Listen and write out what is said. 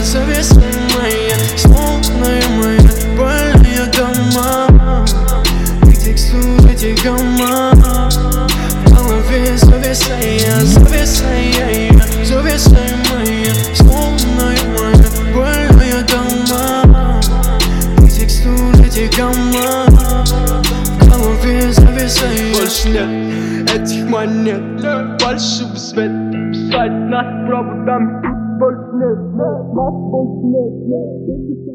зависай моя, словно моя больная дома. И текстуры тягома в голове зависай моя, словно моя больная дома. И текстуры тягома в голове зависай. Больше нет этих монет, больше в свет писать нас проводами. Больше нет, нас больше нет.